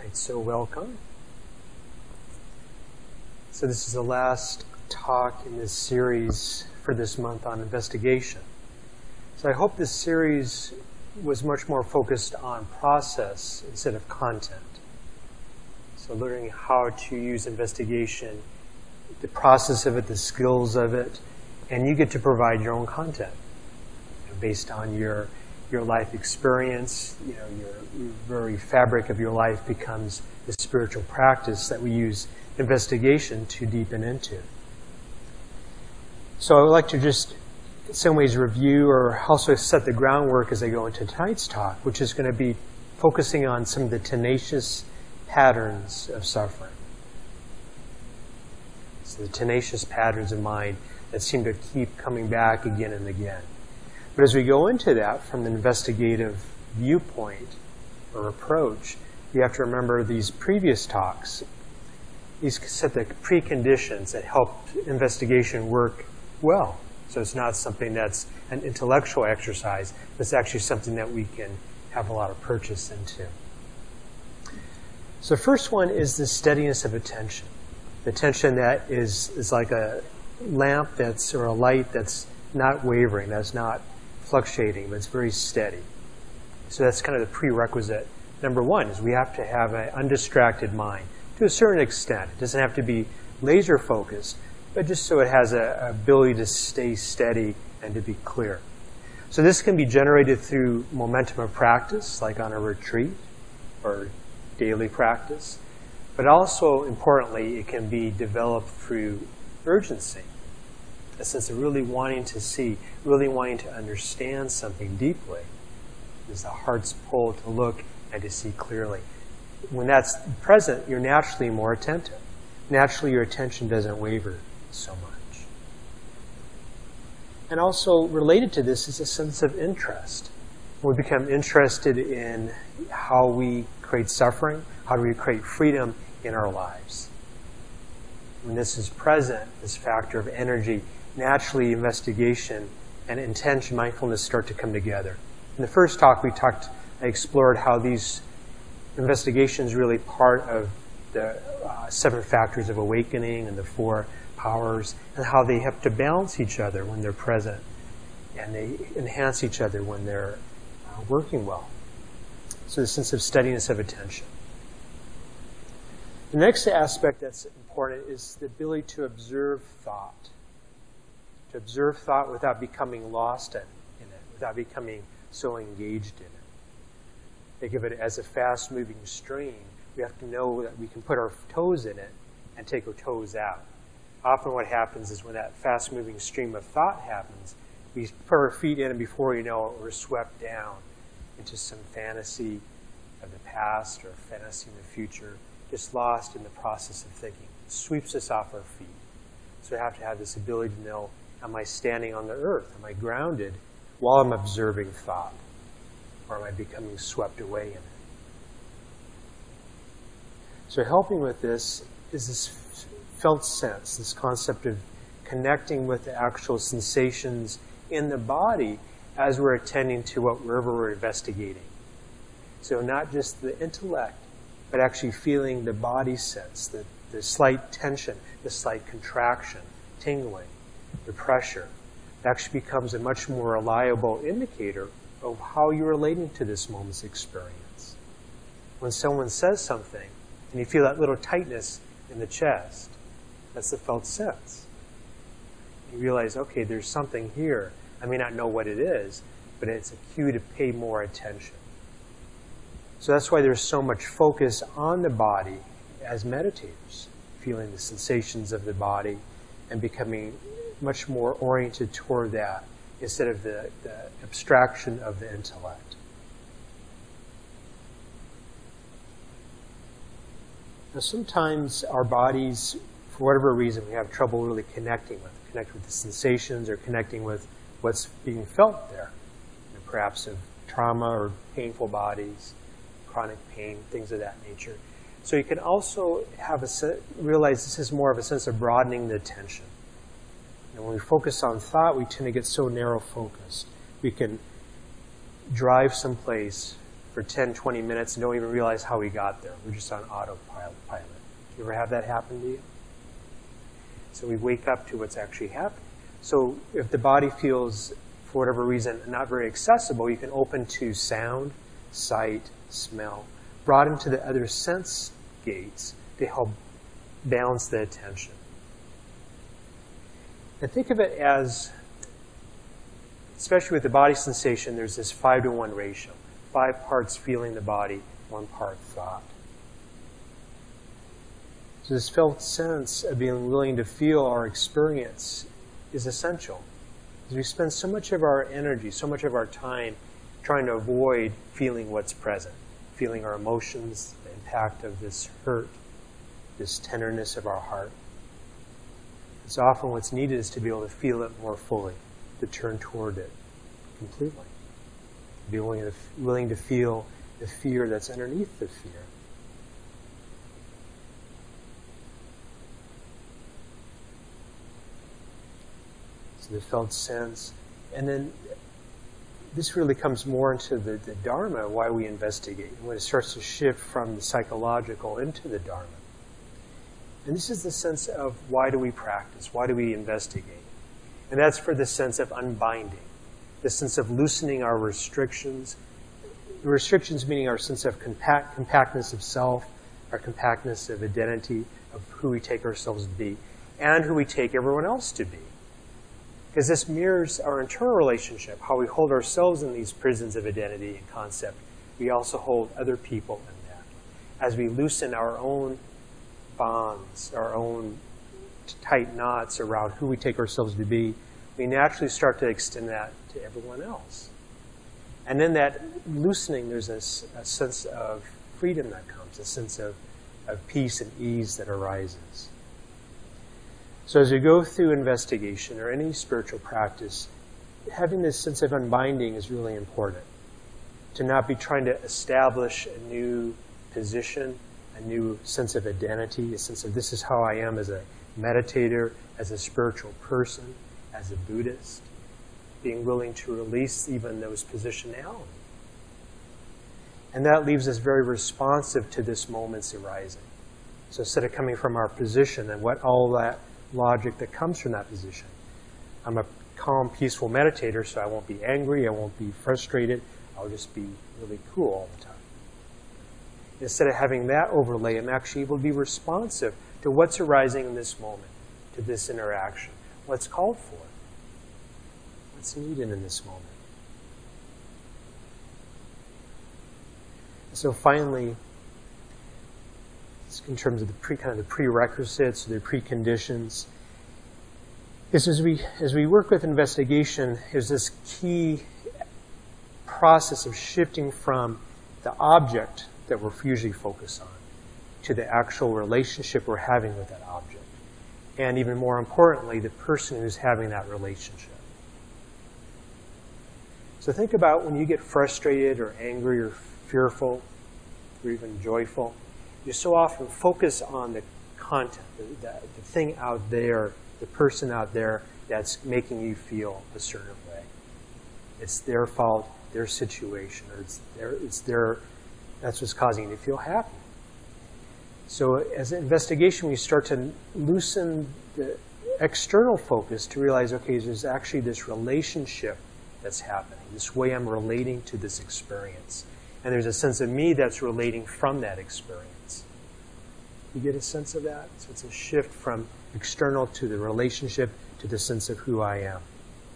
Right, so welcome. So this is the last talk in this series for this month on investigation. So I hope this series was much more focused on process instead of content. So learning how to use investigation, the process of it, the skills of it, and you get to provide your own content based on your life experience. Your very fabric of your life becomes the spiritual practice that we use investigation to deepen into. So I would like to just in some ways review or also set the groundwork as I go into tonight's talk, which is going to be focusing on some of the tenacious patterns of suffering. So the tenacious patterns of mind that seem to keep coming back again and again. But as we go into that from an investigative viewpoint or approach, you have to remember these previous talks. These set the preconditions that help investigation work well. So it's not something that's an intellectual exercise. It's actually something that we can have a lot of purchase into. So the first one is the steadiness of attention. The attention that is like a lamp or a light that's not wavering, that's not fluctuating, but it's very steady. So that's kind of the prerequisite. Number one is we have to have an undistracted mind to a certain extent. It doesn't have to be laser focused, but just so it has an ability to stay steady and to be clear. So this can be generated through momentum of practice, like on a retreat or daily practice. But also, importantly, it can be developed through urgency. A sense of really wanting to see, really wanting to understand something deeply. There's the heart's pull to look and to see clearly. When that's present, you're naturally more attentive. Naturally, your attention doesn't waver so much. And also related to this is a sense of interest. When we become interested in how we create suffering, how do we create freedom in our lives. When this is present, this factor of energy, naturally investigation and intention, mindfulness start to come together. In the first talk I explored how these investigations really part of the 7 factors of awakening and the 4 powers, and how they have to balance each other when they're present, and they enhance each other when they're working well. So the sense of steadiness of attention. The next aspect that's important is the ability to observe thought. To observe thought without becoming lost in it, without becoming so engaged in it. Think of it as a fast-moving stream. We have to know that we can put our toes in it and take our toes out. Often what happens is when that fast-moving stream of thought happens, we put our feet in, and before you know it, we're swept down into some fantasy of the past or fantasy in the future, just lost in the process of thinking. It sweeps us off our feet. So we have to have this ability to know, am I standing on the earth? Am I grounded while I'm observing thought? Or am I becoming swept away in it? So helping with this is this felt sense, this concept of connecting with the actual sensations in the body as we're attending to wherever we're investigating. So not just the intellect, but actually feeling the body sense, the slight tension, the slight contraction, tingling, the pressure. It actually becomes a much more reliable indicator of how you're relating to this moment's experience. When someone says something, and you feel that little tightness in the chest, that's the felt sense. You realize, okay, there's something here. I may not know what it is, but it's a cue to pay more attention. So that's why there's so much focus on the body as meditators, feeling the sensations of the body and becoming much more oriented toward that instead of the abstraction of the intellect. Now sometimes our bodies, for whatever reason, we have trouble really connecting with the sensations or connecting with what's being felt there. Perhaps of trauma or painful bodies, chronic pain, things of that nature. So you can also realize this is more of a sense of broadening the attention. And when we focus on thought, we tend to get so narrow focused. We can drive someplace for 10, 20 minutes and don't even realize how we got there. We're just on autopilot. You ever have that happen to you? So we wake up to what's actually happening. So if the body feels, for whatever reason, not very accessible, you can open to sound, sight, smell, brought into the other sense gates to help balance the attention. And think of it as, especially with the body sensation, there's this 5-to-1 ratio. 5 parts feeling the body, 1 part thought. So this felt sense of being willing to feel our experience is essential. Because we spend so much of our energy, so much of our time trying to avoid feeling what's present, feeling our emotions, the impact of this hurt, this tenderness of our heart. So often what's needed is to be able to feel it more fully, to turn toward it completely. Be willing to feel the fear that's underneath the fear. So the felt sense. And then this really comes more into the Dharma, why we investigate, when it starts to shift from the psychological into the Dharma. And this is the sense of why do we practice? Why do we investigate? And that's for the sense of unbinding, the sense of loosening our restrictions. The restrictions meaning our sense of compactness of self, our compactness of identity, of who we take ourselves to be, and who we take everyone else to be. Because this mirrors our internal relationship, how we hold ourselves in these prisons of identity and concept. We also hold other people in that. As we loosen our own bonds, our own tight knots around who we take ourselves to be, we naturally start to extend that to everyone else. And in that loosening, there's a sense of freedom that comes, a sense of peace and ease that arises. So as we go through investigation or any spiritual practice, having this sense of unbinding is really important. To not be trying to establish a new position, a new sense of identity, a sense of this is how I am as a meditator, as a spiritual person, as a Buddhist. Being willing to release even those positionality. And that leaves us very responsive to this moment's arising. So instead of coming from our position and what all that logic that comes from that position. I'm a calm, peaceful meditator, so I won't be angry, I won't be frustrated, I'll just be really cool all the time. Instead of having that overlay, I'm actually able to be responsive to what's arising in this moment, to this interaction, what's called for, what's needed in this moment. So finally, in terms of the prerequisites, the preconditions, is as we work with investigation, there's this key process of shifting from the object that we're usually focused on to the actual relationship we're having with that object. And even more importantly, the person who's having that relationship. So think about when you get frustrated or angry or fearful or even joyful. You so often focus on the content, the thing out there, the person out there that's making you feel a certain way. It's their fault, their situation, or that's what's causing you to feel happy. So as an investigation, we start to loosen the external focus to realize, okay, there's actually this relationship that's happening, this way I'm relating to this experience. And there's a sense of me that's relating from that experience. You get a sense of that? So it's a shift from external to the relationship to the sense of who I am.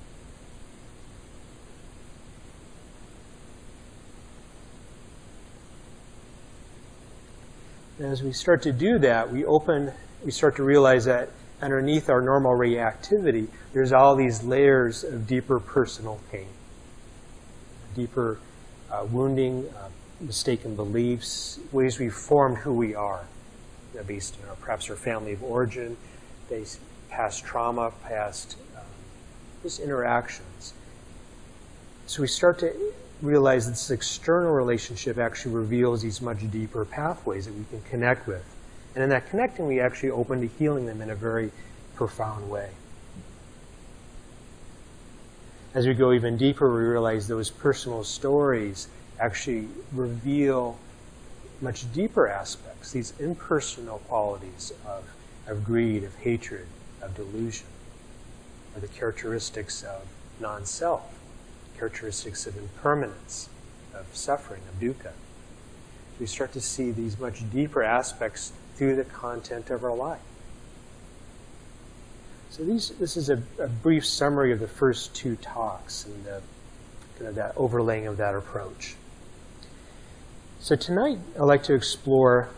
And as we start to do that, we start to realize that underneath our normal reactivity, there's all these layers of deeper personal pain, deeper wounding, mistaken beliefs, ways we've formed who we are, based on perhaps our family of origin, based past trauma, past just interactions. So we start to realize that this external relationship actually reveals these much deeper pathways that we can connect with. And in that connecting, we actually open to healing them in a very profound way. As we go even deeper, we realize those personal stories actually reveal much deeper aspects, these impersonal qualities of greed, of hatred, of delusion, or the characteristics of non-self, characteristics of impermanence, of suffering, of dukkha. We start to see these much deeper aspects through the content of our life. So this is a brief summary of the first two talks and kind of that overlaying of that approach. So tonight I'd like to explore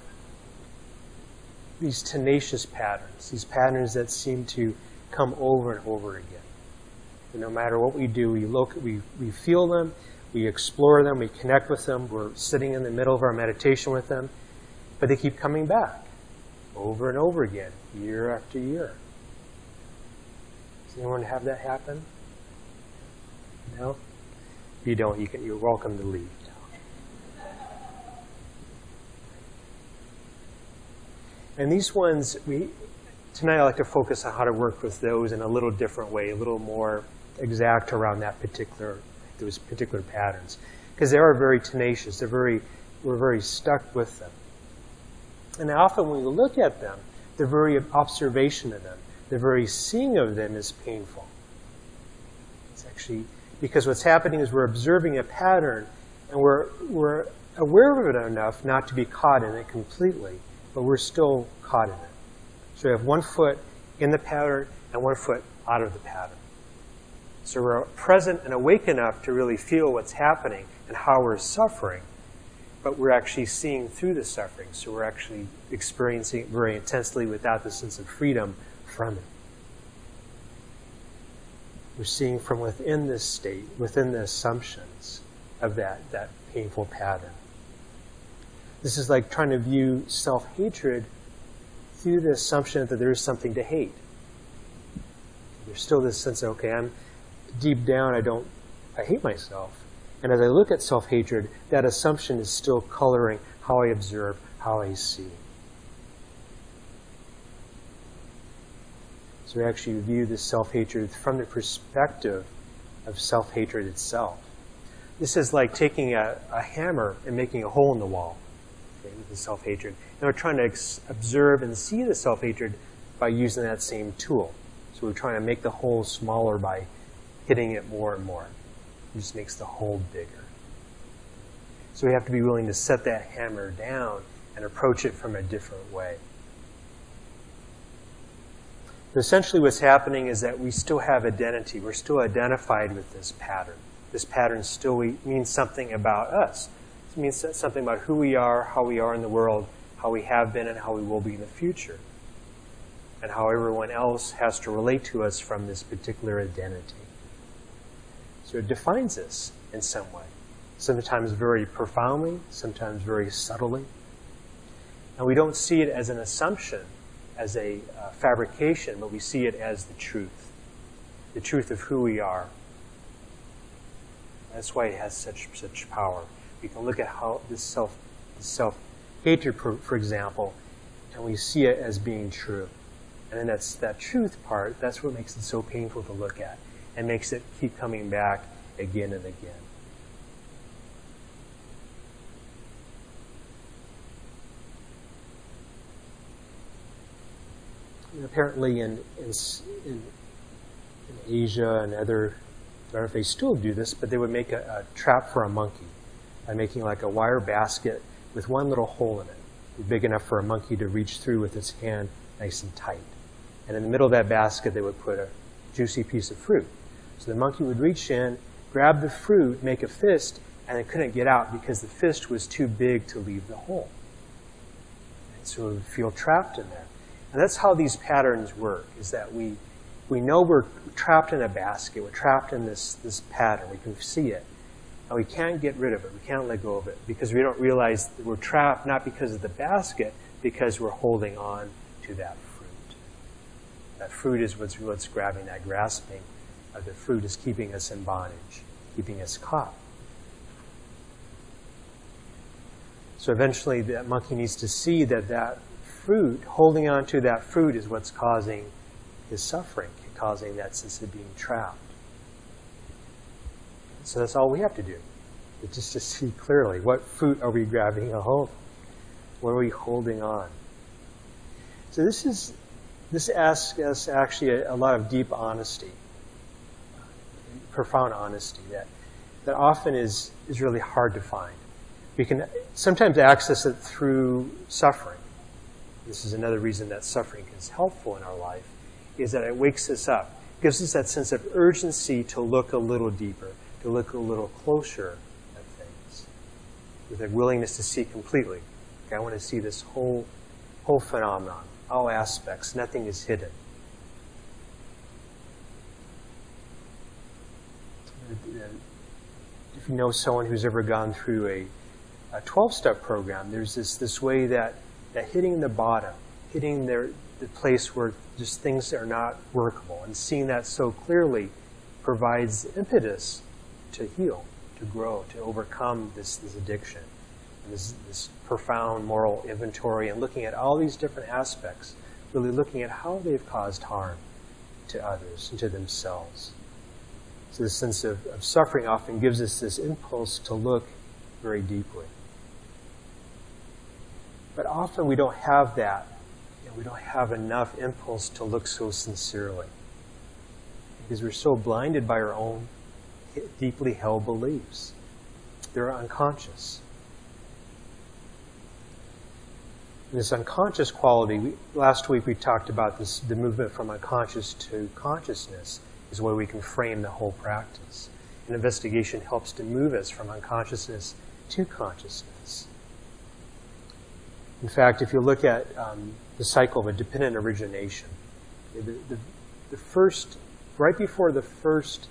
these tenacious patterns, these patterns that seem to come over and over again. And no matter what we do, we feel them, we explore them, we connect with them, we're sitting in the middle of our meditation with them, but they keep coming back over and over again, year after year. Does anyone have that happen? No? If you don't, you're welcome to leave. And these ones, tonight I'd like to focus on how to work with those in a little different way, a little more exact around those particular patterns. Because they are very tenacious, we're very stuck with them. And often when we look at them, the very observation of them, the very seeing of them is painful. It's actually, because what's happening is we're observing a pattern and we're aware of it enough not to be caught in it completely, but we're still caught in it. So we have one foot in the pattern and one foot out of the pattern. So we're present and awake enough to really feel what's happening and how we're suffering, but we're actually seeing through the suffering. So we're actually experiencing it very intensely without the sense of freedom from it. We're seeing from within this state, within the assumptions of that painful pattern. This is like trying to view self-hatred through the assumption that there is something to hate. There's still this sense of, okay, I'm deep down, I hate myself. And as I look at self-hatred, that assumption is still coloring how I observe, how I see. So we actually view this self-hatred from the perspective of self-hatred itself. This is like taking a hammer and making a hole in the wall, okay, with the self-hatred. And we're trying to observe and see the self-hatred by using that same tool. So we're trying to make the hole smaller by hitting it more and more. It just makes the hole bigger. So we have to be willing to set that hammer down and approach it from a different way. But essentially what's happening is that we still have identity. We're still identified with this pattern. This pattern still means something about us. It means something about who we are, how we are in the world, how we have been, and how we will be in the future. And how everyone else has to relate to us from this particular identity. So it defines us in some way. Sometimes very profoundly, sometimes very subtly. And we don't see it as an assumption, as a fabrication, but we see it as the truth of who we are. That's why it has such power. We can look at how this self-hatred, for example, and we see it as being true. And then that's that truth part, that's what makes it so painful to look at and makes it keep coming back again and again. And apparently in Asia and other, I don't know if they still do this, but they would make a trap for a monkey by making like a wire basket with one little hole in it, big enough for a monkey to reach through with its hand nice and tight. And in the middle of that basket, they would put a juicy piece of fruit. So the monkey would reach in, grab the fruit, make a fist, and it couldn't get out because the fist was too big to leave the hole. And so it would feel trapped in there. And that's how these patterns work, is that we know we're trapped in a basket, we're trapped in this pattern, we can see it, and we can't get rid of it, we can't let go of it, because we don't realize that we're trapped not because of the basket, because we're holding on to that fruit. That fruit is what's grabbing, that grasping of the fruit is keeping us in bondage, keeping us caught. So eventually that monkey needs to see that fruit, holding on to that fruit is what's causing his suffering, causing that sense of being trapped. So that's all we have to do. just to see clearly, what fruit are we grabbing a hold of? What are we holding on? So this asks us actually a lot of deep honesty, profound honesty that often is really hard to find. We can sometimes access it through suffering. This is another reason that suffering is helpful in our life, is that it wakes us up, gives us that sense of urgency to look a little deeper, to look a little closer at things, with a willingness to see completely. Okay, I want to see this whole phenomenon, all aspects. Nothing is hidden. If you know someone who's ever gone through a 12-step program, there's this way that hitting the bottom, hitting the place where just things are not workable, and seeing that so clearly provides impetus to heal, to grow, to overcome this addiction, and this profound moral inventory, and looking at all these different aspects, really looking at how they've caused harm to others and to themselves. So the sense of suffering often gives us this impulse to look very deeply. But often we don't have that. We don't have enough impulse to look so sincerely, because we're so blinded by our own deeply held beliefs. They're unconscious. And this unconscious quality, last week we talked about the movement from unconscious to consciousness is where we can frame the whole practice. And investigation helps to move us from unconsciousness to consciousness. In fact, if you look at the cycle of a dependent origination, the first, right before the first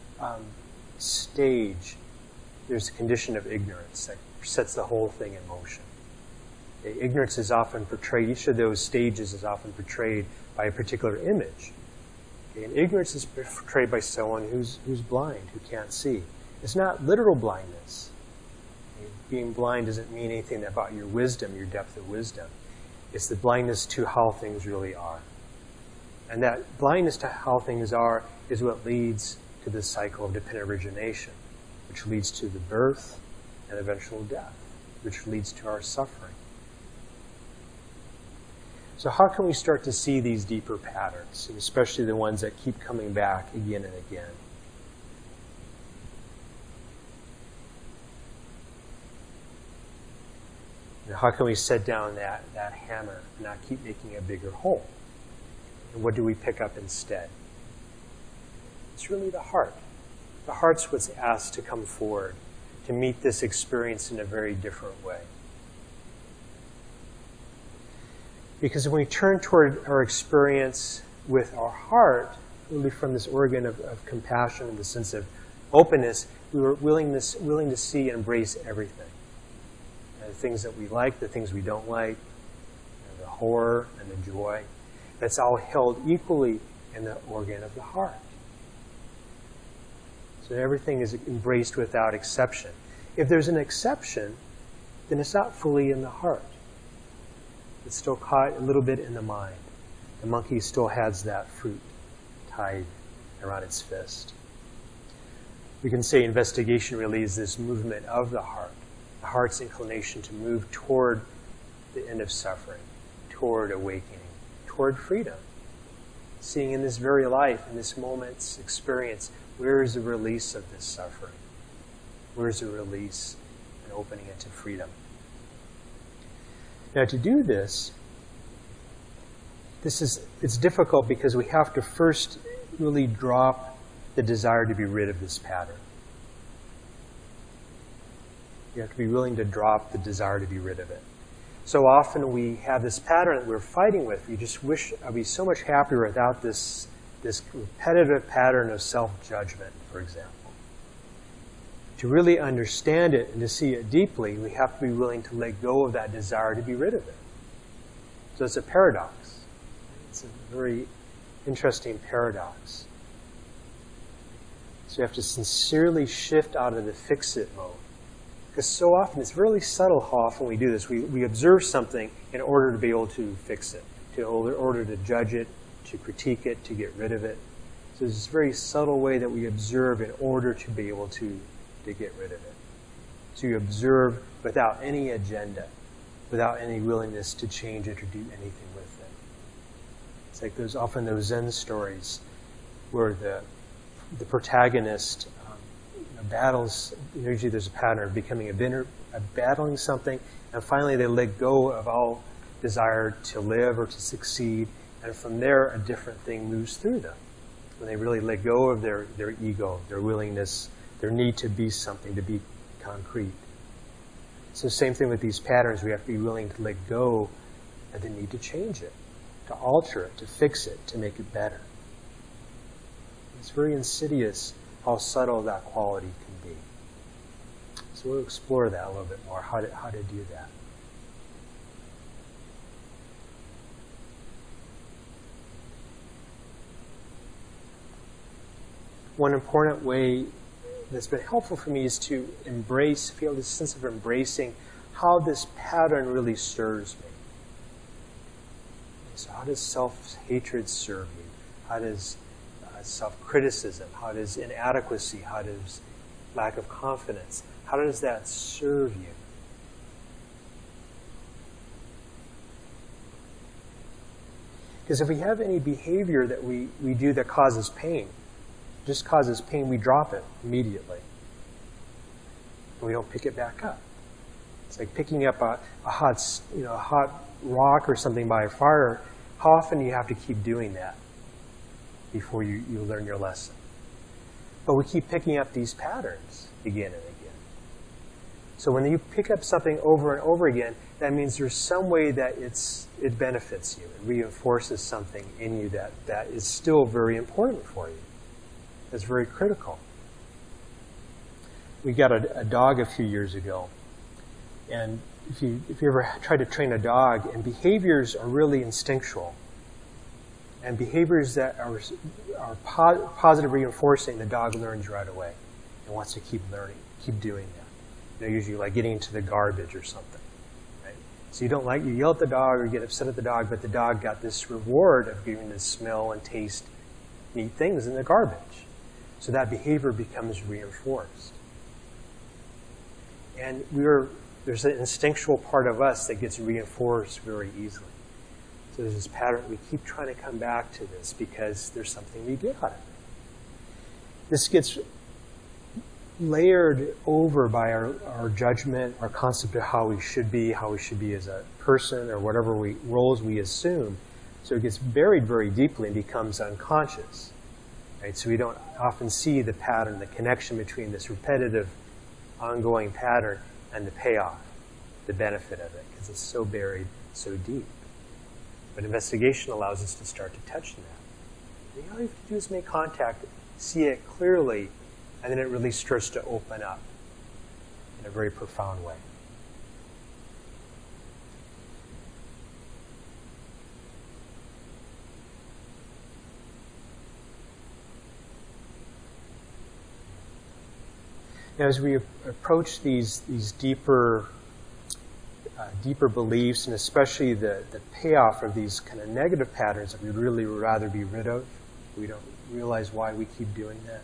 stage, there's a condition of ignorance that sets the whole thing in motion. Ignorance is often portrayed, each of those stages is often portrayed by a particular image. And ignorance is portrayed by someone who's blind, who can't see. It's not literal blindness. Being blind doesn't mean anything about your wisdom, your depth of wisdom. It's the blindness to how things really are. And that blindness to how things are is what leads to this cycle of dependent origination, which leads to the birth and eventual death, which leads to our suffering. So how can we start to see these deeper patterns, and especially the ones that keep coming back again and again? And how can we set down that hammer and not keep making a bigger hole? And what do we pick up instead? It's really the heart. The heart's what's asked to come forward to meet this experience in a very different way. Because when we turn toward our experience with our heart, really from this organ of compassion and the sense of openness, we were willing to see and embrace everything. The things that we like, the things we don't like, and the horror and the joy. That's all held equally in the organ of the heart. So everything is embraced without exception. If there's an exception, then it's not fully in the heart. It's still caught a little bit in the mind. The monkey still has that fruit tied around its fist. We can say investigation really is this movement of the heart's inclination to move toward the end of suffering, toward awakening, toward freedom. Seeing in this very life, in this moment's experience, where is the release of this suffering? Where is the release and opening into freedom? Now to do this, it's difficult because we have to first really drop the desire to be rid of this pattern. You have to be willing to drop the desire to be rid of it. So often we have this pattern that we're fighting with. We just wish I'd be so much happier without this repetitive pattern of self-judgment, for example. To really understand it and to see it deeply, we have to be willing to let go of that desire to be rid of it. So it's a paradox. It's a very interesting paradox. So you have to sincerely shift out of the fix-it mode. Because so often, it's really subtle how often we do this. We observe something in order to be able to fix it, in order to judge it, to critique it, to get rid of it. So there's this very subtle way that we observe in order to be able to get rid of it. So you observe without any agenda, without any willingness to change it or do anything with it. It's like there's often those Zen stories where the protagonist battles. Usually there's a pattern of becoming a winner, of battling something, and finally they let go of all desire to live or to succeed, and from there a different thing moves through them. When they really let go of their ego, their willingness, their need to be something, to be concrete. So same thing with these patterns. We have to be willing to let go of the need to change it, to alter it, to fix it, to make it better. It's very insidious how subtle that quality can be. So we'll explore that a little bit more, how to do that. One important way that's been helpful for me is to feel this sense of embracing how this pattern really serves me. So how does self-hatred serve you? How does self-criticism, how does inadequacy, how does lack of confidence, how does that serve you? Because if we have any behavior that we do that causes pain, just causes pain, we drop it immediately. And we don't pick it back up. It's like picking up a hot rock or something by a fire. How often do you have to keep doing that before you learn your lesson? But we keep picking up these patterns again and again. So when you pick up something over and over again, that means there's some way that it benefits you. It reinforces something in you that is still very important for you. It's very critical. We got a dog a few years ago, and if you ever try to train a dog, and behaviors are really instinctual, and behaviors that are positive reinforcing, the dog learns right away and wants to keep learning, keep doing that. Usually like getting into the garbage or something, right? So you yell at the dog or get upset at the dog, but the dog got this reward of getting to smell and taste neat things in the garbage. So that behavior becomes reinforced. And there's an instinctual part of us that gets reinforced very easily. So there's this pattern. We keep trying to come back to this because there's something we get out of it. This gets layered over by our judgment, our concept of how we should be as a person, or whatever roles we assume. So it gets buried very deeply and becomes unconscious. Right? So we don't often see the pattern, the connection between this repetitive, ongoing pattern and the payoff, the benefit of it, because it's so buried, so deep. But investigation allows us to start to touch that. And all you have to do is make contact, see it clearly, and then it really starts to open up in a very profound way. Now, as we approach these deeper beliefs, and especially the payoff of these kind of negative patterns that we'd really rather be rid of, we don't realize why we keep doing that.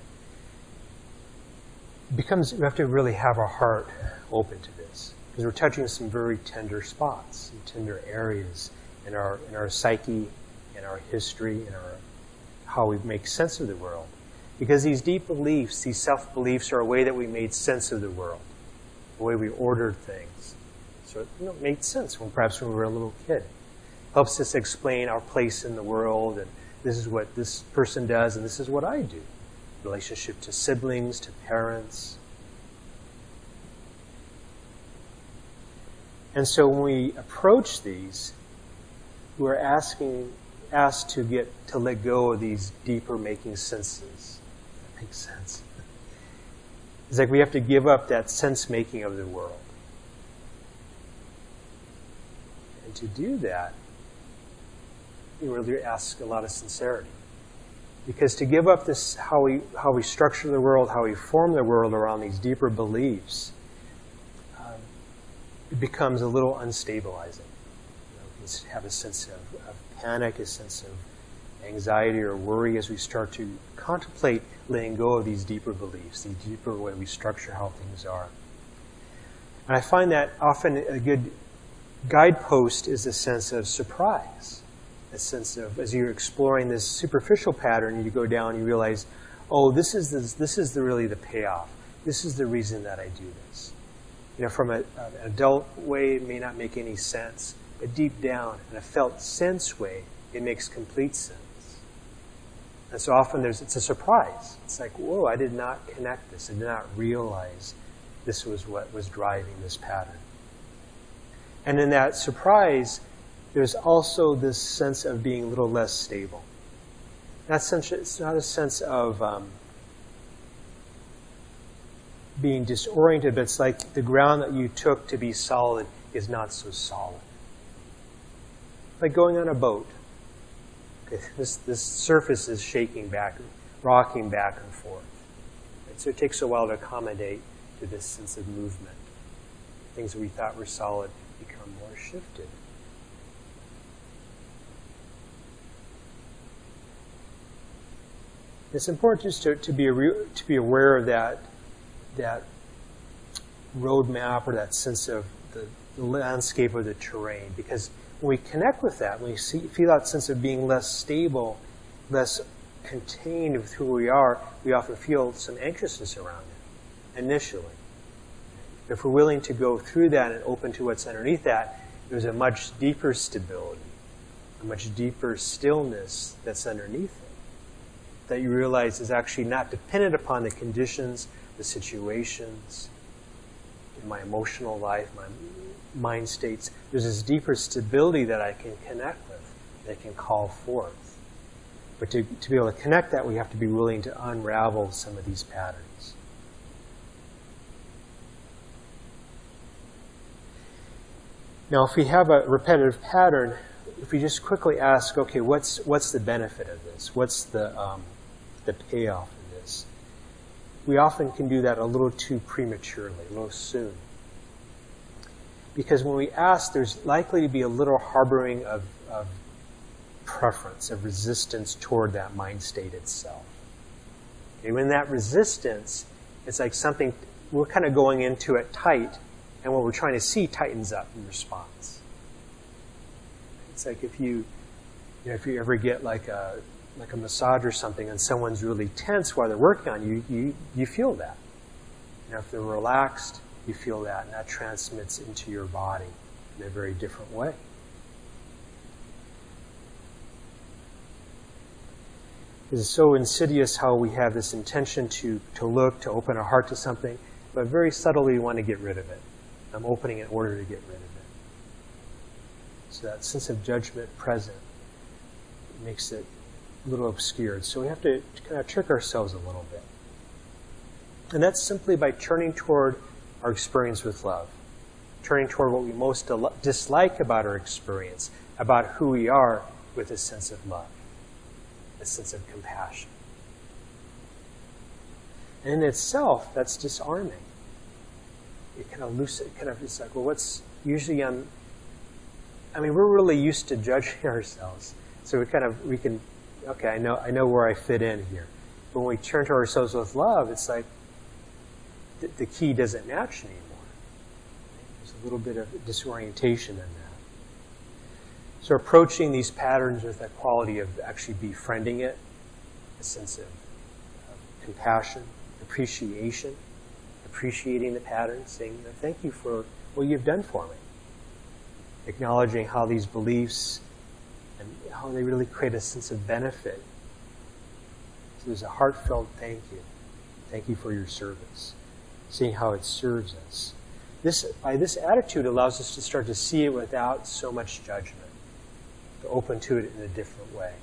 We have to really have our heart open to this, because we're touching some very tender spots, some tender areas in our psyche, in our history, in how we make sense of the world. Because these deep beliefs, these self-beliefs, are a way that we made sense of the world, the way we ordered things. So it made sense when we were a little kid. Helps us explain our place in the world, and this is what this person does, and this is what I do. Relationship to siblings, to parents. And so when we approach these, we're asked to let go of these deeper making senses. That makes sense. It's like we have to give up that sense making of the world. And to do that, it really asks a lot of sincerity. Because to give up this, how we structure the world, how we form the world around these deeper beliefs, it becomes a little unstabilizing. We can have a sense of panic, a sense of anxiety or worry as we start to contemplate letting go of these deeper beliefs, the deeper way we structure how things are. And I find that often a good guidepost is a sense of surprise. A sense of, as you're exploring this superficial pattern, you go down, you realize, oh, this is really the payoff. This is the reason that I do this. From an adult way, it may not make any sense, but deep down, in a felt sense way, it makes complete sense. And so often it's a surprise. It's like, whoa, I did not connect this. I did not realize this was what was driving this pattern. And in that surprise, there's also this sense of being a little less stable. It's not a sense of being disoriented, but it's like the ground that you took to be solid is not so solid. Like going on a boat. Okay, this surface is shaking back, rocking back and forth. And so it takes a while to accommodate to this sense of movement. Things that we thought were solid become more shifted. It's important just to be aware of that roadmap or that sense of the landscape or the terrain, because when we connect with that, when we feel that sense of being less stable, less contained with who we are, we often feel some anxiousness around it initially. If we're willing to go through that and open to what's underneath that, there's a much deeper stability, a much deeper stillness that's underneath it, that you realize is actually not dependent upon the conditions, the situations, in my emotional life, my mind states. There's this deeper stability that I can connect with, that can call forth. But to be able to connect that, we have to be willing to unravel some of these patterns. Now, if we have a repetitive pattern, if we just quickly ask, okay, what's the benefit of this? What's the payoff of this? We often can do that a little too prematurely, a little soon. Because when we ask, there's likely to be a little harboring of preference, of resistance toward that mind state itself. And when that resistance, it's like something, we're kind of going into it tight, and what we're trying to see tightens up in response. It's like if you ever get like a massage or something and someone's really tense while they're working on you, you feel that. If they're relaxed, you feel that, and that transmits into your body in a very different way. It is so insidious how we have this intention to look, to open our heart to something, but very subtly we want to get rid of it. I'm opening in order to get rid of it. So that sense of judgment present makes it a little obscured. So we have to kind of trick ourselves a little bit. And that's simply by turning toward our experience with love. Turning toward what we most dislike about our experience, about who we are, with a sense of love, a sense of compassion. And in itself, that's disarming. It kind of it's like, well, what's usually we're really used to judging ourselves. So we can, okay, I know where I fit in here. But when we turn to ourselves with love, it's like the key doesn't match anymore. There's a little bit of disorientation in that. So approaching these patterns with that quality of actually befriending it, a sense of compassion, appreciation, appreciating the pattern, saying, thank you for what you've done for me. Acknowledging how these beliefs and how they really create a sense of benefit. So there's a heartfelt thank you. Thank you for your service. Seeing how it serves us. By this attitude allows us to start to see it without so much judgment. To open to it in a different way.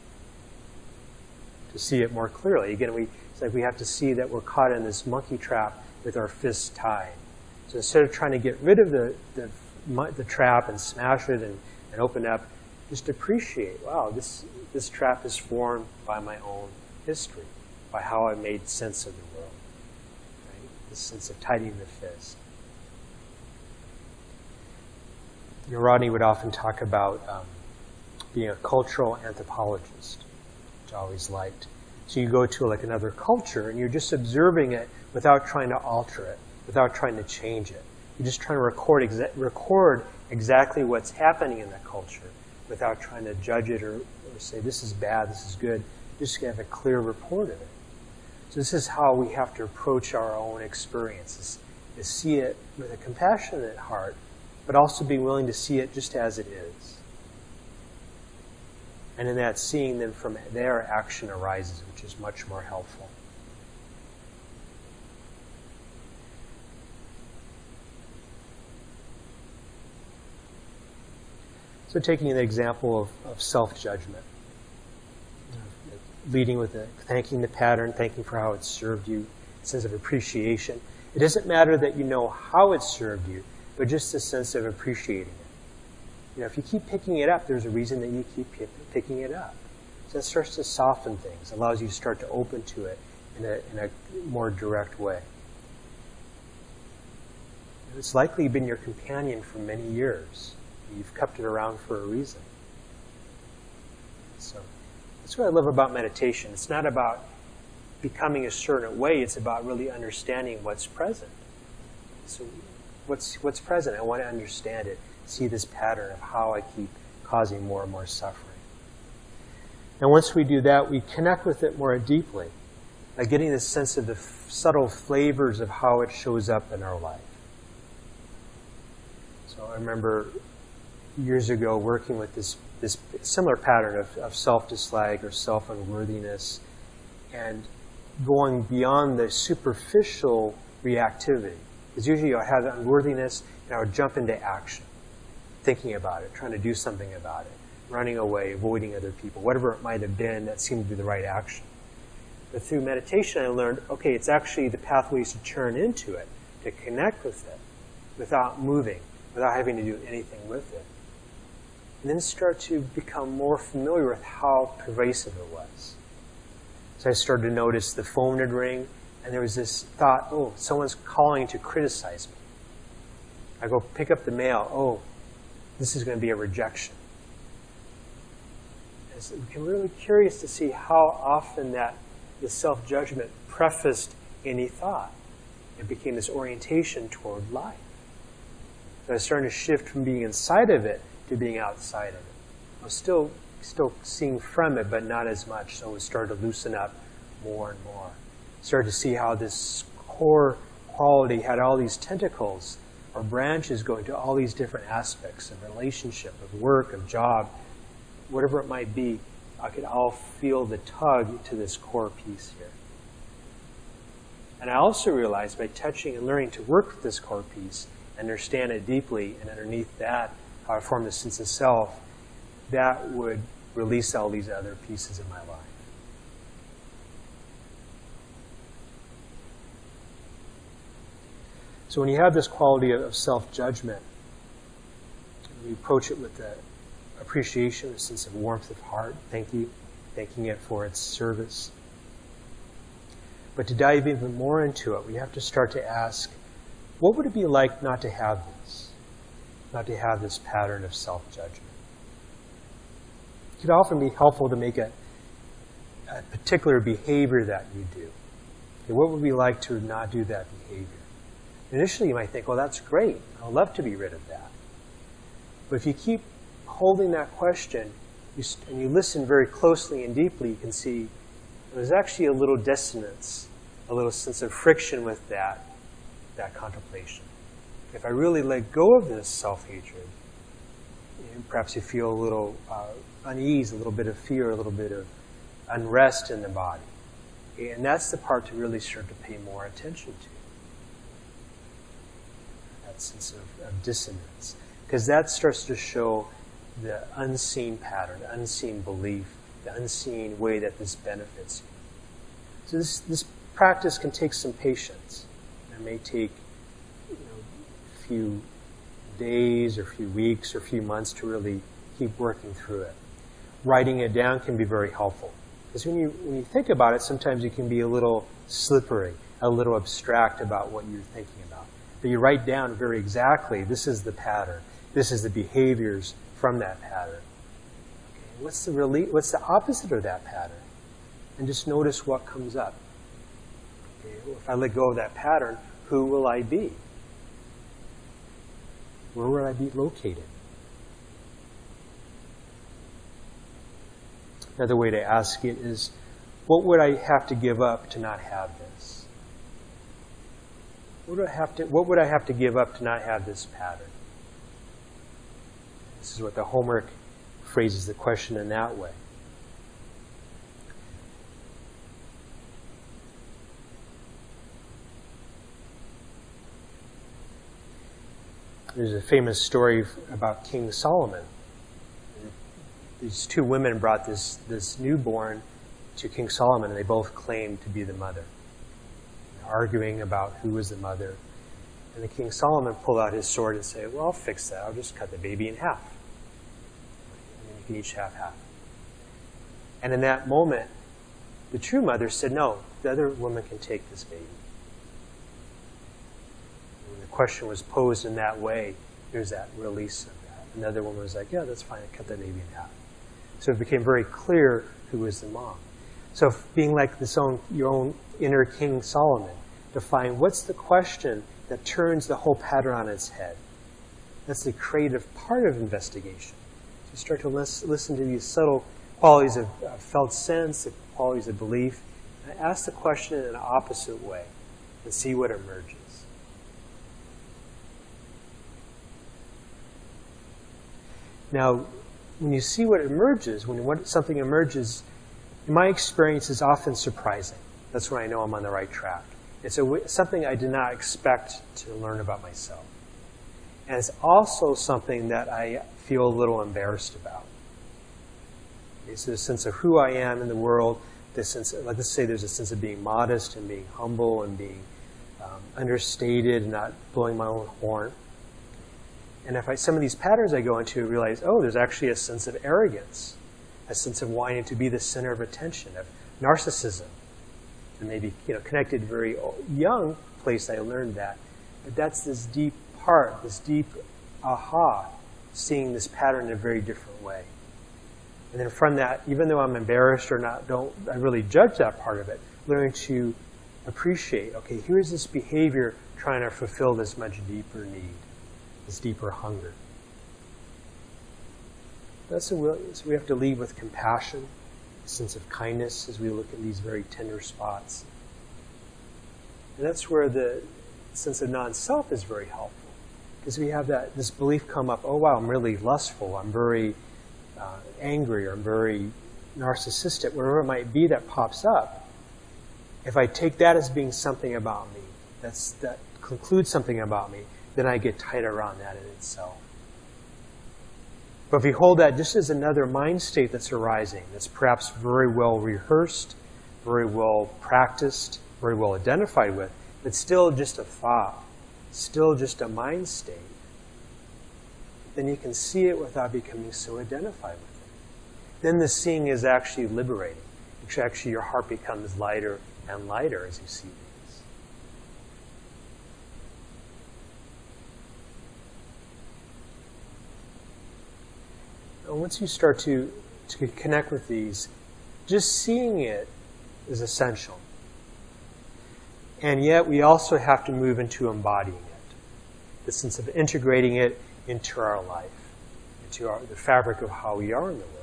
To see it more clearly. Again, it's like we have to see that we're caught in this monkey trap with our fists tied. So instead of trying to get rid of the trap and smash it and open up, just appreciate, wow, this trap is formed by my own history, by how I made sense of the world. Right? This sense of tightening the fist. Rodney would often talk about being a cultural anthropologist, which I always liked. So you go to like another culture and you're just observing it without trying to alter it, without trying to change it. You're just trying to record exactly what's happening in that culture without trying to judge it or say, this is bad, this is good. You just have a clear report of it. So this is how we have to approach our own experiences, is see it with a compassionate heart, but also be willing to see it just as it is. And in that seeing, then from there, action arises, which is much more helpful. So taking an example of self-judgment, leading with thanking the pattern, thanking for how it served you, a sense of appreciation. It doesn't matter that you know how it served you, but just a sense of appreciating it. If you keep picking it up, there's a reason that you keep picking it up. So that starts to soften things, allows you to start to open to it in a more direct way. And it's likely been your companion for many years. You've kept it around for a reason. So that's what I love about meditation. It's not about becoming a certain way. It's about really understanding what's present. So what's present? I want to understand it. See this pattern of how I keep causing more and more suffering. And once we do that, we connect with it more deeply by getting this sense of the subtle flavors of how it shows up in our life. So I remember years ago working with this similar pattern of self-dislike or self-unworthiness and going beyond the superficial reactivity. Because usually I have unworthiness and I would jump into action, thinking about it, trying to do something about it, running away, avoiding other people, whatever it might have been that seemed to be the right action. But through meditation I learned, okay, it's actually the pathways to turn into it, to connect with it without moving, without having to do anything with it. And then start to become more familiar with how pervasive it was. So I started to notice the phone would ring, and there was this thought, oh, someone's calling to criticize me. I go pick up the mail, oh, this is going to be a rejection. And so I'm really curious to see how often that the self-judgment prefaced any thought. It became this orientation toward life. So I was starting to shift from being inside of it to being outside of it. I was still seeing from it, but not as much. So it started to loosen up more and more. Started to see how this core quality had all these tentacles or branches going to all these different aspects of relationship, of work, of job, whatever it might be. I could all feel the tug to this core piece here. And I also realized by touching and learning to work with this core piece, understand it deeply, and underneath that, how I form the sense of self, that would release all these other pieces in my life. So when you have this quality of self-judgment, you approach it with the appreciation, a sense of warmth of heart, thanking it for its service. But to dive even more into it, we have to start to ask, what would it be like not to have this? Not to have this pattern of self-judgment? It could often be helpful to make a particular behavior that you do. Okay, what would it be like to not do that behavior? Initially you might think, well, that's great. I'd love to be rid of that. But if you keep holding that question and you listen very closely and deeply, you can see there's actually a little dissonance, a little sense of friction with that contemplation. If I really let go of this self-hatred, perhaps you feel a little unease, a little bit of fear, a little bit of unrest in the body. And that's the part to really start to pay more attention to. That sense of dissonance. Because that starts to show the unseen pattern, the unseen belief, the unseen way that this benefits you. So this practice can take some patience. It may take a few days or a few weeks or a few months to really keep working through it. Writing it down can be very helpful. Because when you think about it, sometimes it can be a little slippery, a little abstract about what you're thinking about. But you write down very exactly, this is the pattern, this is the behaviors from that pattern. Okay, what's the opposite of that pattern? And just notice what comes up. Okay, if I let go of that pattern, who will I be? Where would I be located? Another way to ask it is, what would I have to give up to not have this? What would I have to give up to not have this pattern? This is what the homework phrases the question in that way. There's a famous story about King Solomon. These two women brought this newborn to King Solomon, and they both claimed to be the mother. They're arguing about who was the mother. And the King Solomon pulled out his sword and said, well, I'll fix that. I'll just cut the baby in half. And then you can each have half. And in that moment, the true mother said, no, the other woman can take this baby. When the question was posed in that way, there's that release of that. And the other woman was like, yeah, that's fine. I cut the baby in half. So it became very clear who was the mom. So being like your own inner King Solomon, to find what's the question that turns the whole pattern on its head. That's the creative part of investigation. You start to listen to these subtle qualities of felt sense, the qualities of belief, and ask the question in an opposite way and see what emerges. Now, when you see what emerges, when something emerges, in my experience, is often surprising. That's when I know I'm on the right track. It's something I did not expect to learn about myself. And it's also something that I feel a little embarrassed about. It's a sense of who I am in the world, this sense, let's say there's a sense of being modest and being humble and being understated and not blowing my own horn. And if some of these patterns I go into, realize, oh, there's actually a sense of arrogance, a sense of wanting to be the center of attention, of narcissism. And maybe connected very young place I learned that. But that's this deep part, this deep aha, seeing this pattern in a very different way. And then from that, even though I'm embarrassed or don't I really judge that part of it, learning to appreciate, okay, here's this behavior trying to fulfill this much deeper need, this deeper hunger. So we have to lead with compassion, a sense of kindness as we look at these very tender spots. And that's where the sense of non-self is very helpful. Because we have this belief come up, oh wow, I'm really lustful, I'm very angry, or I'm very narcissistic, whatever it might be that pops up. If I take that as being something about me, that concludes something about me, then I get tight around that in itself. But if we hold that just as another mind state that's arising, that's perhaps very well rehearsed, very well practiced, very well identified with, but still just a thought, still just a mind state, then you can see it without becoming so identified with it. Then the seeing is actually liberating. Actually, your heart becomes lighter and lighter as you see things. And once you start to connect with these, just seeing it is essential. And yet we also have to move into embodying it. The sense of integrating it into our life, into the fabric of how we are in the world.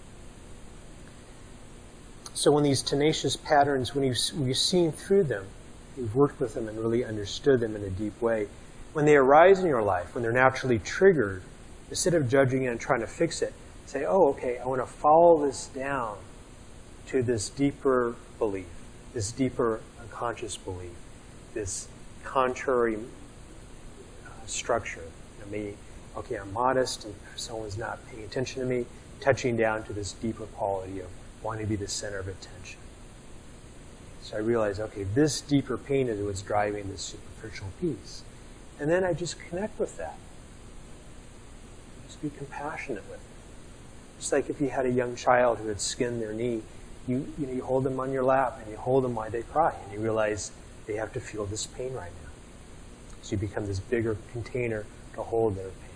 So when these tenacious patterns, when you've seen through them, you've worked with them and really understood them in a deep way, when they arise in your life, when they're naturally triggered, instead of judging it and trying to fix it, say, oh, okay, I want to follow this down to this deeper belief, this deeper unconscious belief, this contrary structure. Okay, I'm modest and someone's not paying attention to me, touching down to this deeper quality of wanting to be the center of attention. So I realize, okay, this deeper pain is what's driving this superficial piece. And then I just connect with that. Just be compassionate with it. Just like if you had a young child who had skinned their knee, you hold them on your lap and you hold them while they cry, and you realize they have to feel this pain right now. So you become this bigger container to hold their pain.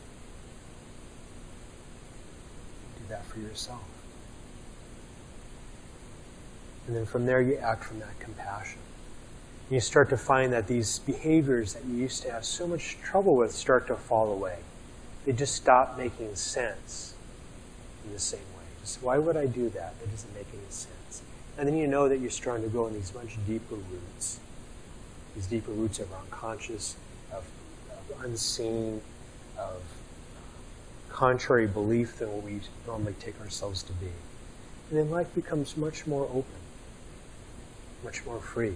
Do that for yourself. And then from there you act from that compassion. you start to find that these behaviors that you used to have so much trouble with start to fall away. They just stop making sense in the same way. Just, why would I do that? That doesn't make any sense. And then you know that you're starting to go in these much deeper roots. These deeper roots of unconscious, of unseen, of contrary belief than what we normally take ourselves to be. And then life becomes much more open, much more free.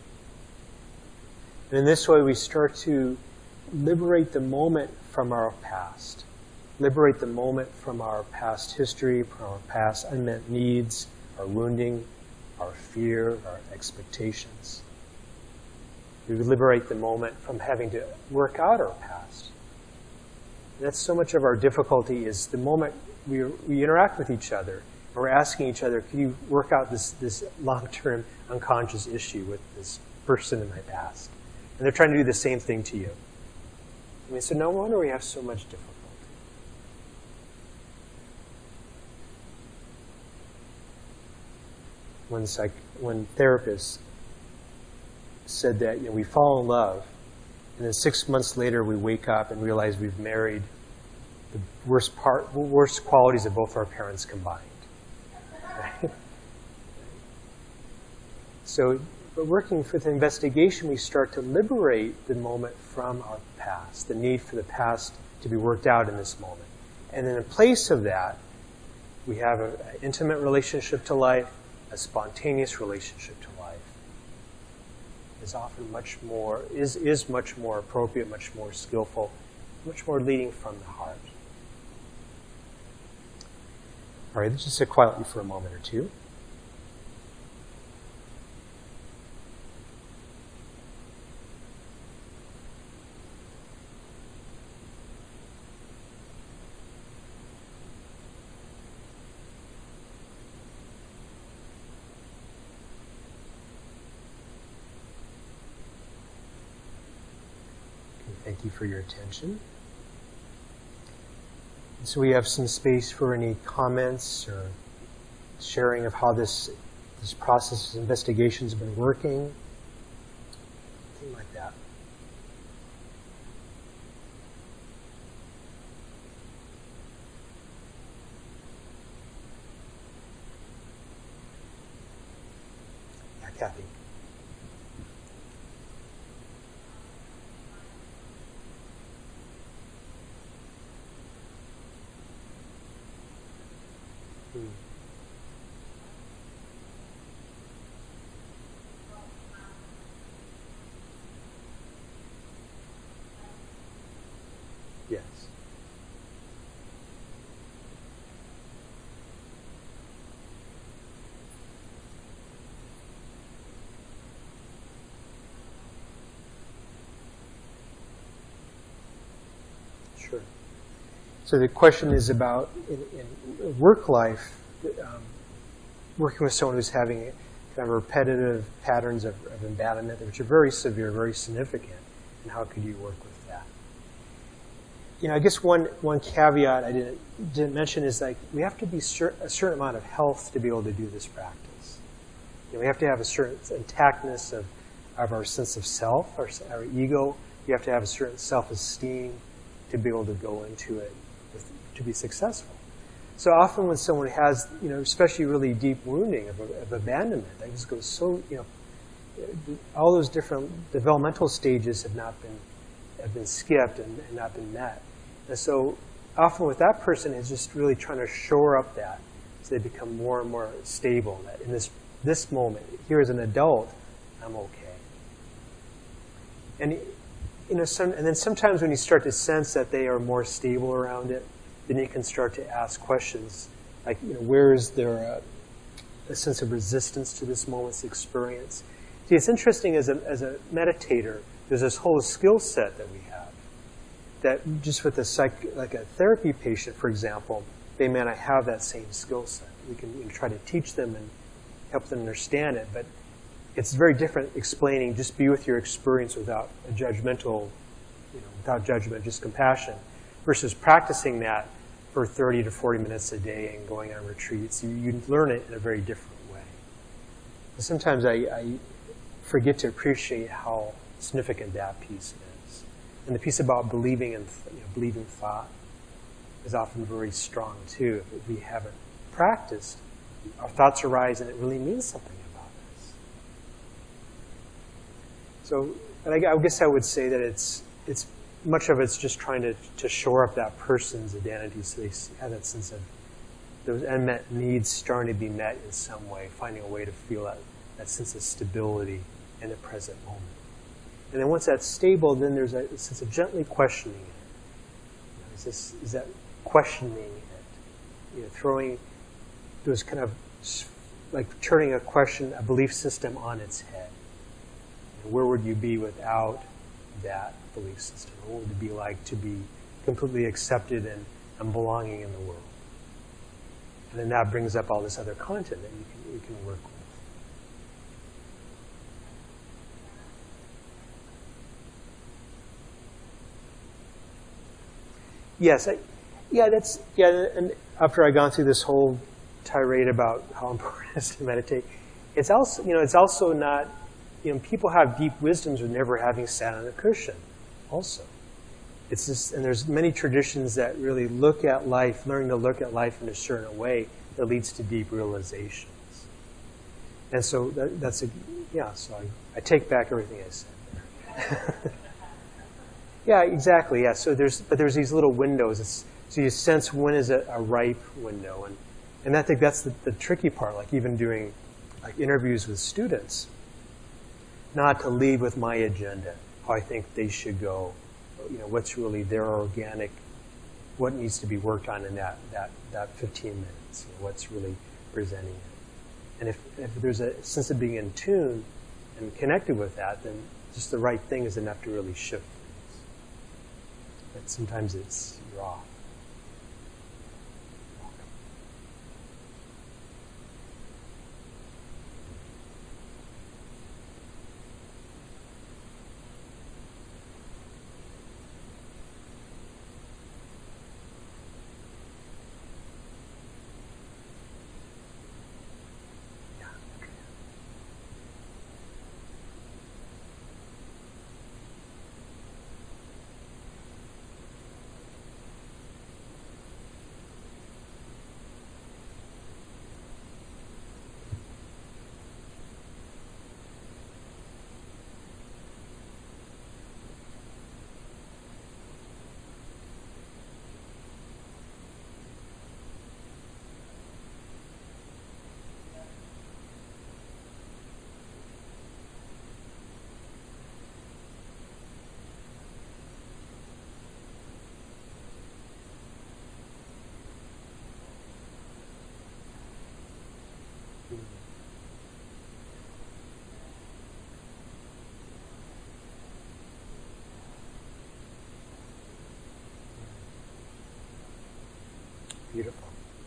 And in this way, we start to liberate the moment from our past. Liberate the moment from our past history, from our past unmet needs, our wounding, our fear, our expectations. We liberate the moment from having to work out our past. And that's so much of our difficulty is the moment we interact with each other, and we're asking each other, can you work out this long-term unconscious issue with this person in my past? And they're trying to do the same thing to you. I mean, so no wonder we have so much difficulty. When therapists said that we fall in love, and then 6 months later we wake up and realize we've married the worst qualities of both our parents combined. Right? So, but working with investigation, we start to liberate the moment from our past, the need for the past to be worked out in this moment. And then in place of that, we have an intimate relationship to life, a spontaneous relationship to life. Is often much more, is much more appropriate, much more skillful, much more leading from the heart. All right, let's just sit quietly for a moment or two. Thank you for your attention. And so we have some space for any comments or sharing of how this process of investigation has been working. Anything like that. Yeah, Kathy. Yes. Sure. So the question is about in work life, working with someone who's having kind of repetitive patterns of abandonment, which are very severe, very significant, and how could you work with that? I guess one caveat I didn't mention is like we have to be a certain amount of health to be able to do this practice. We have to have a certain intactness of our sense of self, our ego. You have to have a certain self-esteem to be able to go into it to be successful. So often when someone has, especially really deep wounding of abandonment, that just goes so, all those different developmental stages have been skipped and not been met. And so often with that person is just really trying to shore up that so they become more and more stable. That in this moment, here as an adult, I'm okay. And and then sometimes when you start to sense that they are more stable around it, then you can start to ask questions like, where is there a sense of resistance to this moment's experience? See, it's interesting as a meditator, there's this whole skill set that we have. That just with like a therapy patient, for example, they may not have that same skill set. We can try to teach them and help them understand it, but it's very different explaining, just be with your experience without a judgmental, without judgment, just compassion, versus practicing that for 30 to 40 minutes a day and going on retreats. You learn it in a very different way. And sometimes forget to appreciate how significant that piece is. And the piece about believing in believing thought is often very strong too. If we haven't practiced, our thoughts arise and it really means something about us. So, and I guess I would say that it's much of it's just trying to shore up that person's identity, so they have that sense of those unmet needs starting to be met in some way, finding a way to feel that sense of stability in the present moment. And then once that's stable, then there's a sense of gently questioning it. Is that questioning it? Throwing those kind of, like turning a belief system on its head. Where would you be without that belief system? What would it be like to be completely accepted and belonging in the world? And then that brings up all this other content that you can work with. Yes, and after I've gone through this whole tirade about how important it is to meditate, it's also not, people have deep wisdoms with never having sat on a cushion, also. It's just, and there's many traditions that really learning to look at life in a certain way that leads to deep realizations. And so so I take back everything I said there. Yeah, exactly. Yeah. So there's these little windows. So you sense when is a ripe window, and I think that's the tricky part. Like even doing like interviews with students, not to lead with my agenda, how I think they should go. What's really their organic, what needs to be worked on in that 15 minutes. What's really presenting it. And if there's a sense of being in tune and connected with that, then just the right thing is enough to really shift. But sometimes you're off. Beautiful.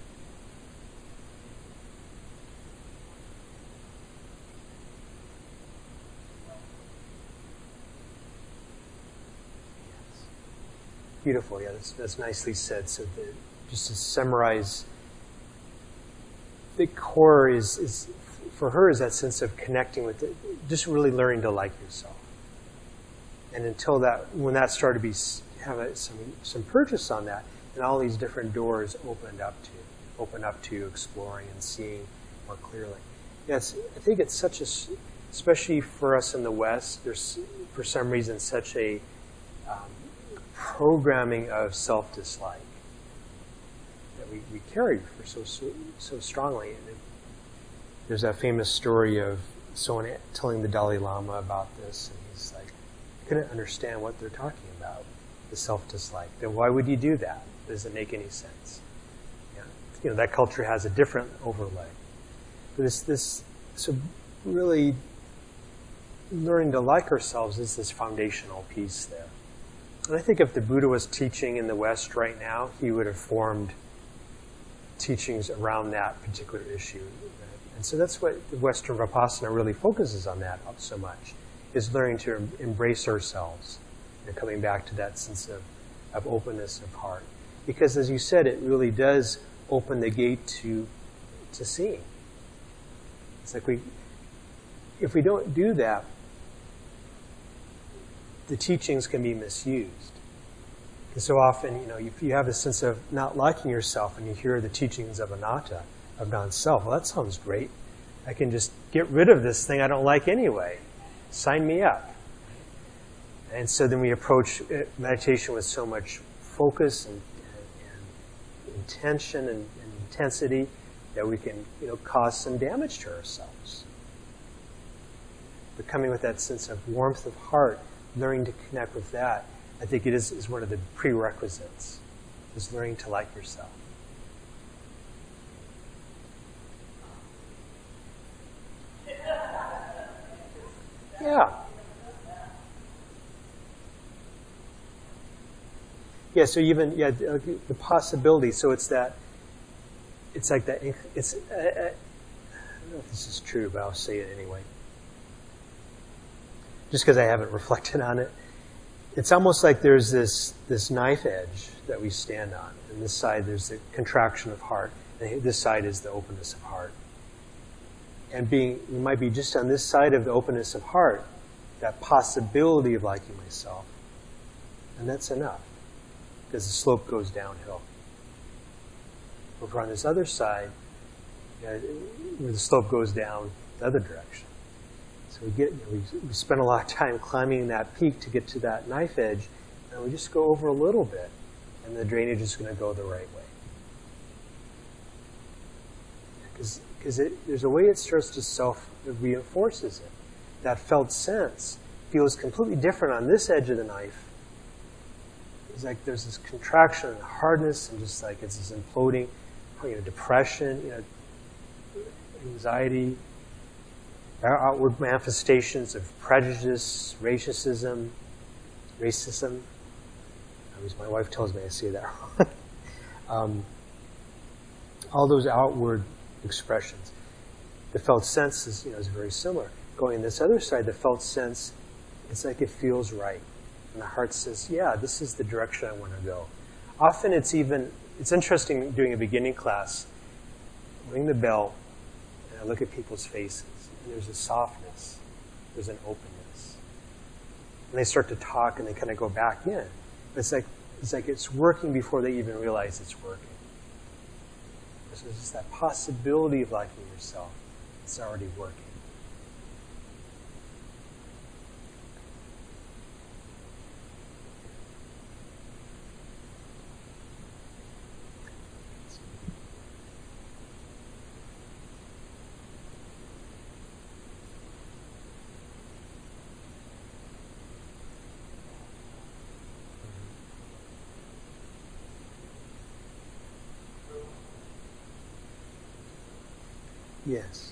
Yes. Beautiful. Yeah, that's nicely said. So just to summarize, the core is for her is that sense of connecting with it, just really learning to like yourself. And until when that started to have some purchase on that, and all these different doors open up to exploring and seeing more clearly. Yes, I think it's especially for us in the West, there's for some reason such a programming of self-dislike that we carry for so strongly. And there's that famous story of someone telling the Dalai Lama about this, and he's like, I couldn't understand what they're talking about, the self-dislike. Then why would you do that? Does it make any sense? That culture has a different overlay. But so really learning to like ourselves is this foundational piece there. And I think if the Buddha was teaching in the West right now, he would have formed teachings around that particular issue. And so that's what the Western Vipassana really focuses on that so much, is learning to embrace ourselves and coming back to that sense of openness of heart. Because as you said, it really does open the gate to seeing. It's like if we don't do that, the teachings can be misused. And so often, if you have a sense of not liking yourself and you hear the teachings of anatta, of non-self, well, that sounds great. I can just get rid of this thing I don't like anyway. Sign me up. And so then we approach meditation with so much focus and intention and intensity that we can, cause some damage to ourselves. But coming with that sense of warmth of heart, learning to connect with that, I think it is one of the prerequisites, is learning to like yourself. Yeah. Yeah, so even, the possibility, so it's like that, I don't know if this is true, but I'll say it anyway. Just because I haven't reflected on it. It's almost like there's this knife edge that we stand on. And this side, there's the contraction of heart. And this side is the openness of heart. And we might be just on this side of the openness of heart, that possibility of liking myself. And that's enough. Because the slope goes downhill. Over on this other side, where the slope goes down the other direction. So we spend a lot of time climbing that peak to get to that knife edge, and we just go over a little bit, and the drainage is going to go the right way. Because there's a way it starts to self-reinforces it. That felt sense feels completely different on this edge of the knife. It's like there's this contraction and hardness, and just like it's this imploding, depression, anxiety, outward manifestations of prejudice, racism. At least my wife tells me I say that wrong. All those outward expressions. The felt sense is very similar. Going on this other side, the felt sense, it's like it feels right. And the heart says, yeah, this is the direction I want to go. Often it's interesting doing a beginning class, ring the bell, and I look at people's faces. And there's a softness, there's an openness. And they start to talk and they kind of go back in. It's like it's working before they even realize it's working. So there's just that possibility of liking yourself. It's already working. Yes.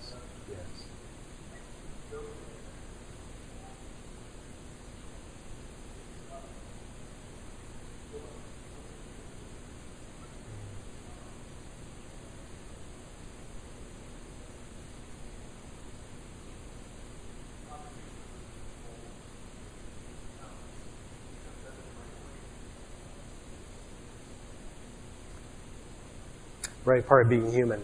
Right, part of being human.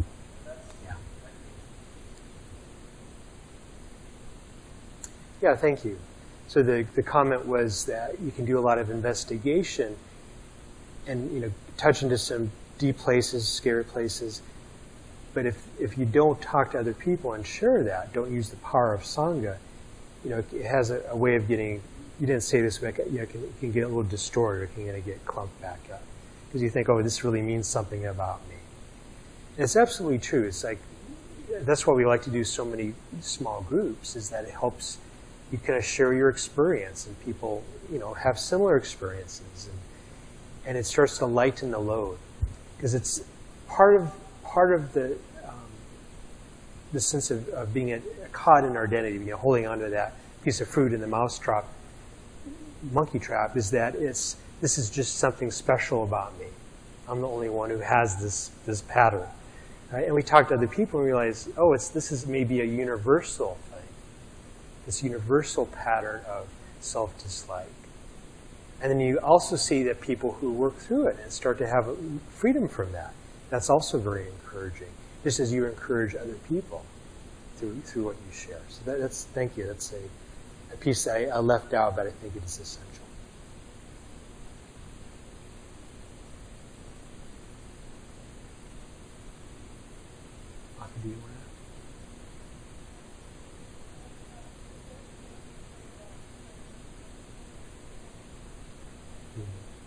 Yeah, thank you. So the comment was that you can do a lot of investigation and touch into some deep places, scary places. But if you don't talk to other people and share that, don't use the power of Sangha, it has a way of getting, you didn't say this, but it can get a little distorted, it can get clumped back up. Because you think, oh, this really means something about me. And it's absolutely true. It's like, that's why we like to do so many small groups, is that it helps you kind of share your experience, and people, have similar experiences, and it starts to lighten the load, because it's part of the sense of being caught in our identity, holding onto that piece of fruit in the monkey trap, is that this is just something special about me. I'm the only one who has this pattern, right? And we talk to other people and realize, oh, this is maybe a universal thing. This universal pattern of self-dislike. And then you also see that people who work through it and start to have freedom from that. That's also very encouraging, just as you encourage other people through what you share. So that's thank you. That's a piece that I left out, but I think it is essential. Do you want to?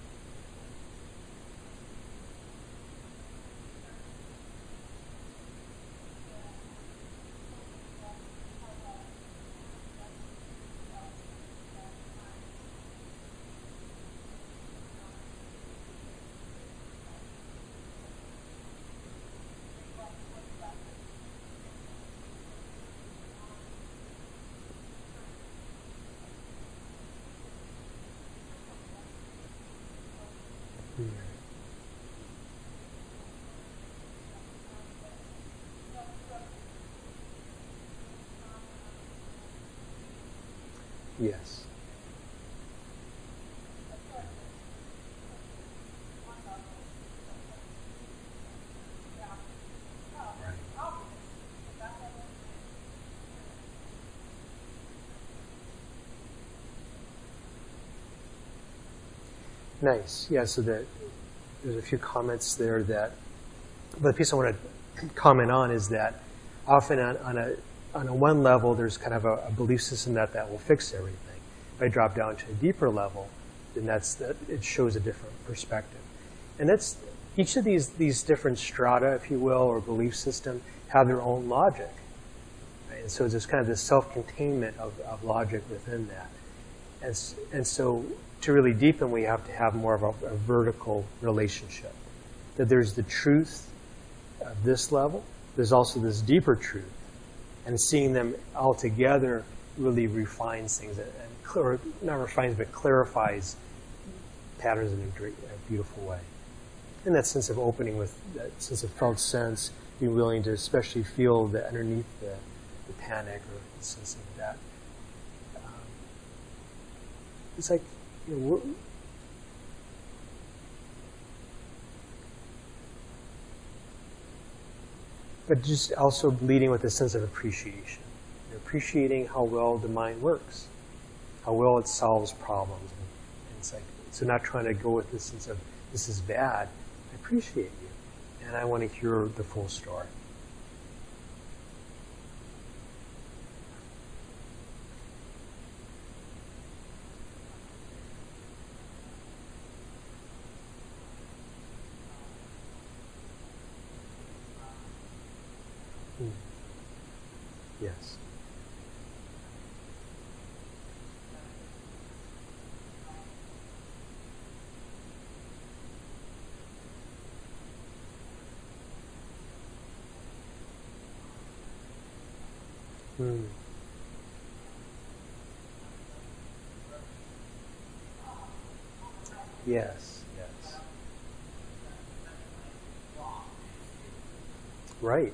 Yes. Nice. Yeah, so there's a few comments there but the piece I want to comment on is that often on a one level, there's kind of a belief system that will fix everything. If I drop down to a deeper level, then it shows a different perspective. And that's each of these different strata, if you will, or belief system have their own logic. Right? And so there's kind of this self-containment of logic within that. And so to really deepen, we have to have more of a vertical relationship. That there's the truth of this level, there's also this deeper truth. And seeing them all together really refines things, or not refines, but clarifies patterns in a beautiful way. And that sense of opening with that sense of felt sense, being willing to especially feel underneath the panic or the sense of that. It's like, but just also leading with a sense of appreciation. Appreciating how well the mind works, how well it solves problems. And it's like, so not trying to go with this sense of, this is bad. I appreciate you, and I want to hear the full story. Yes. Yes, yes. Right.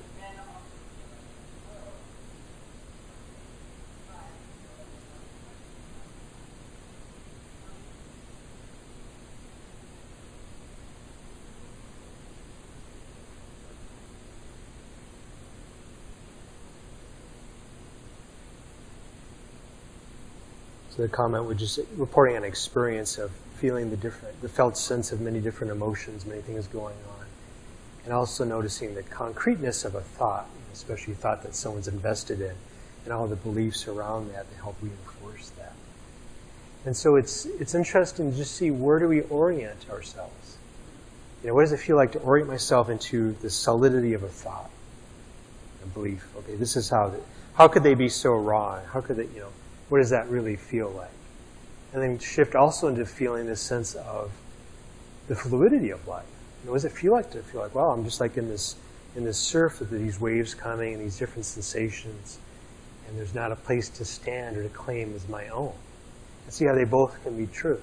So the comment was just reporting an experience of feeling the felt sense of many different emotions, many things going on. And also noticing the concreteness of a thought, especially a thought that someone's invested in, and all the beliefs around that to help reinforce that. And so it's interesting to just see, where do we orient ourselves? What does it feel like to orient myself into the solidity of a thought, a belief? Okay, this is how could they be so wrong? How could they, what does that really feel like? And then shift also into feeling this sense of the fluidity of life. What does it feel like to feel like, wow, I'm just like in this surf with these waves coming and these different sensations, and there's not a place to stand or to claim as my own. And see how they both can be true.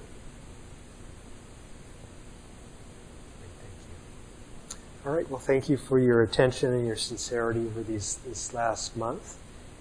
All right, well, thank you for your attention and your sincerity over this last month.